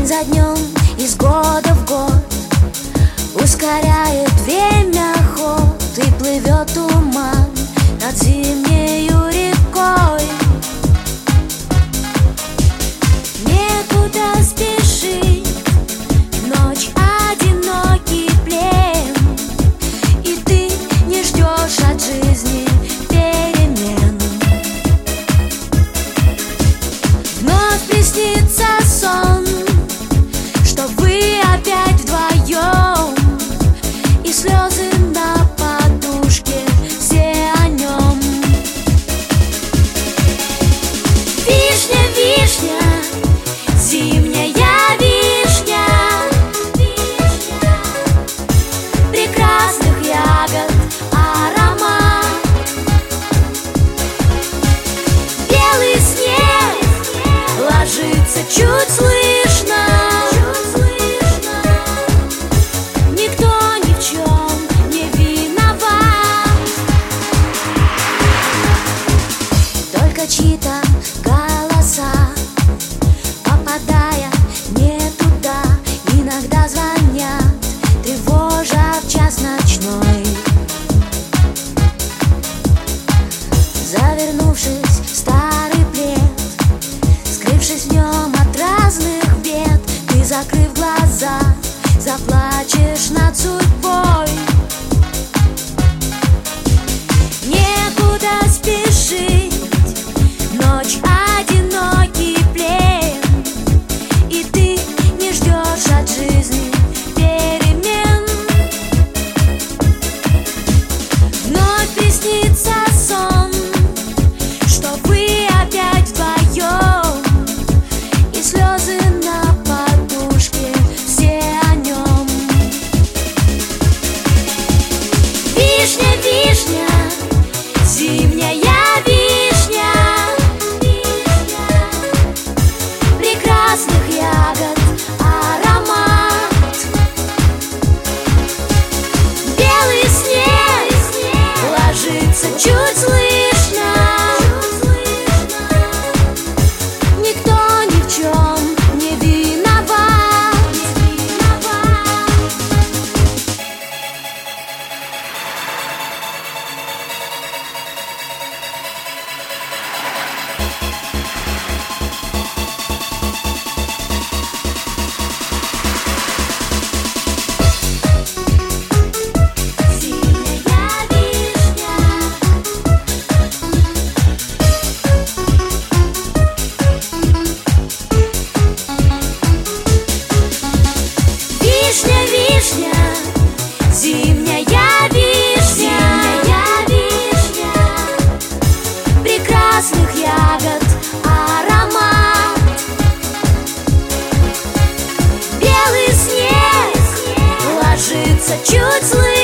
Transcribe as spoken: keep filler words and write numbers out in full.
за днем, из года в год ускоряет время ход, и плывет туман над зимнею рекой. Некуда спешить, ночь одинокий плен, и ты не ждешь от жизни перемен. Вновь приснится сон, что вы опять вдвоем, и слезы на подушке, все о нем. Вишня, вишня, зимняя вишня, прекрасных ягод аромат. Белый снег ложится чуть слышно, никто ни в чем не виноват, только чьи-то голоса, попадая не туда, иногда звонят, тревожа в час ночной. Завернувшись в старый плед, скрывшись в нем от разных бед, ты, закрыв глаза, заплачешь над судьбой. Некуда спешить, ночь одинокий плен, и ты не ждешь от жизни перемен. Вновь приснится сон, что вы опять вдвоем, и слезы на подушке, все о нем. Вишня, вишня, зимняя вишня, прекрасных ягод аромат. Белый снег ложится чуть слышно, никто ни в чем не виноват. Вишня, вишня, зимняя вишня, прекрасных ягод аромат. Белый снег ложится чуть слышно,